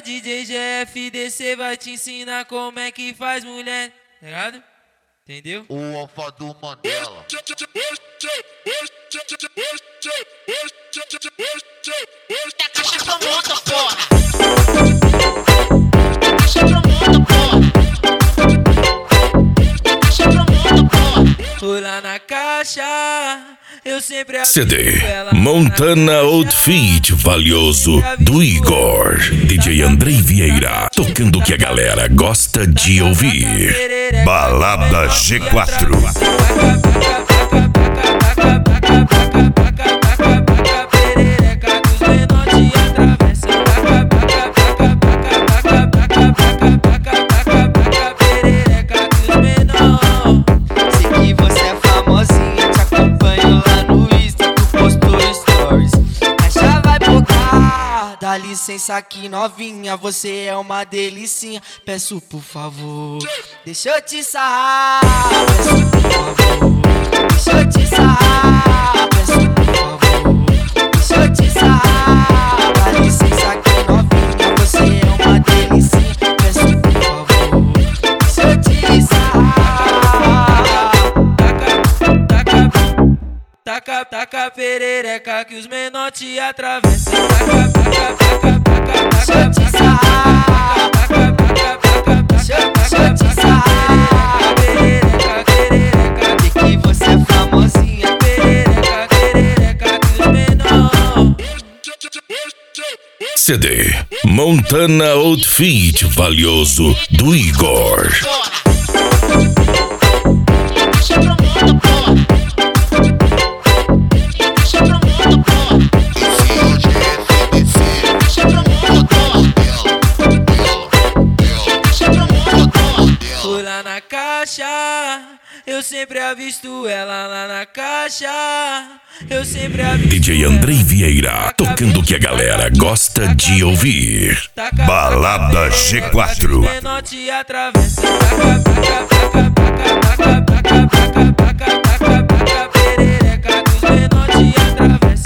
DJ GFDC vai te ensinar como é que faz mulher, tá ligado? Entendeu? O alfa do Mandela. Tá caixa pro mundo, porra. Tá caixa pro mundo, porra. Tá caixa pro mundo, porra. Fui lá na caixa, eu sempre aviso CD ela. Montana Outfit Valioso do Igor. DJ Andrei Vieira, tocando o que a galera gosta de ouvir. Balada G4. Dá licença aqui novinha, você é uma delicinha. Peço por favor, deixa eu te sarrar. Peço por favor, deixa eu te sarrar. Peço por favor, deixa eu te sarrar. Dá licença aqui novinha, você é uma delicinha. Peço por favor, deixa eu te sarrar. Taca perereca que os menor te atravessam. Deixa eu te sarrar. Deixa eu te sarrar. Perereca, de que você é famosinha. perereca que os menor. CD Montana Outfit Valioso do Igor. Porra. Tá caixa pro mundo, porra. Fui lá na caixa, eu sempre avisto ela lá na caixa. Eu sempre avisto DJ Andrei Vieira, tocando o que a galera gosta de ouvir. Balada G4. menor te atravessa. Perereca que os menor te atravessa.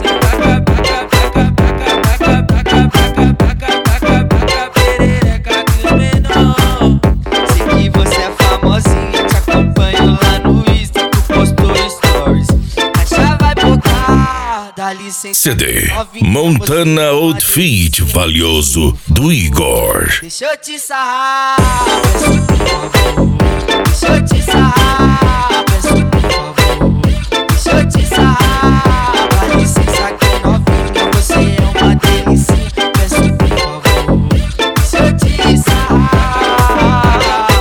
Perereca que os menor. Sei que você é famosinha, te acompanho lá no Insta, tu postou stories. Caixa vai botar, dá licença. CD Montana Outfit Valioso do Igor. Deixa eu te sarrar. Peço por favor, deixa eu te sarrar. Peço por favor, deixa eu te sarrar. Dá licença aqui novinha, você é uma delicinha. Peço por favor, deixa eu te sarrar.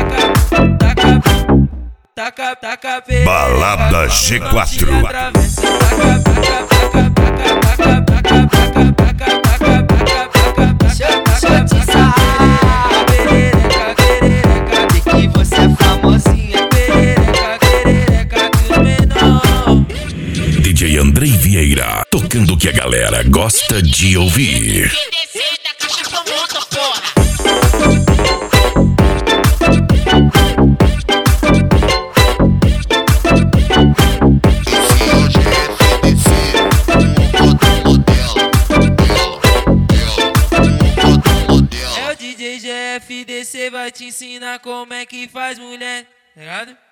Taca perereca Balada G4. Deixa eu te sarrar. Perereca, de que você é famosinha. perereca que os menor. DJ Andrei Vieira, tocando o que a galera gosta de ouvir. Descer da caixa pro mundo, porra. É o DJ GFDC vai te ensinar como é que faz mulher, tá ligado?